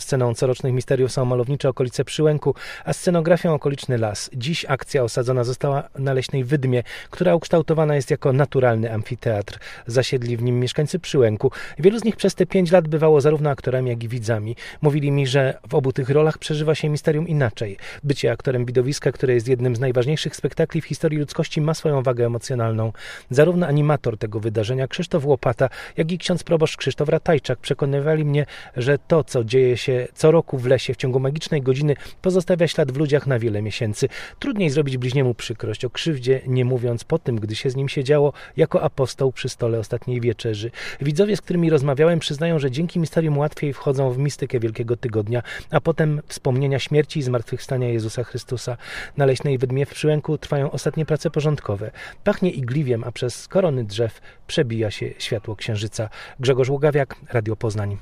Sceną corocznych misteriów są malownicze okolice Przyłęku, a scenografią okoliczny las. Dziś akcja osadzona została na leśnej Wydmie, która ukształtowana jest jako naturalny amfiteatr. Zasiedli w nim mieszkańcy Przyłęku. Wielu z nich przez te 5 lat bywało zarówno aktorami, jak i widzami. Mówili mi, że w obu tych rolach przeżywa się misterium inaczej. Bycie aktorem widowiska, które jest jednym z najważniejszych spektakli w historii ludzkości, ma swoją wagę emocjonalną. Zarówno animator tego wydarzenia Krzysztof Łopata, jak i ksiądz proboszcz Krzysztof Ratajczak przekonywali mnie, że to, co dzieje się co roku w lesie w ciągu magicznej godziny, pozostawia ślad w ludziach na wiele miesięcy. Trudniej zrobić bliźniemu przykrość, o krzywdzie nie mówiąc po tym, gdy się z nim siedziało jako apostoł przy stole ostatniej wieczerzy. Widzowie, z którymi rozmawiałem, przyznają, że dzięki misterium łatwiej wchodzą w mistykę Wielkiego Tygodnia, a potem wspomnienia śmierci i zmartwychwstania Jezusa Chrystusa. Na leśnej Wydmie w Przyłęku trwają ostatnie prace porządkowe. Pachnie igliwiem, a przez korony drzew przebija się światło księżyca. Grzegorz Ługawiak, Radio Poznań.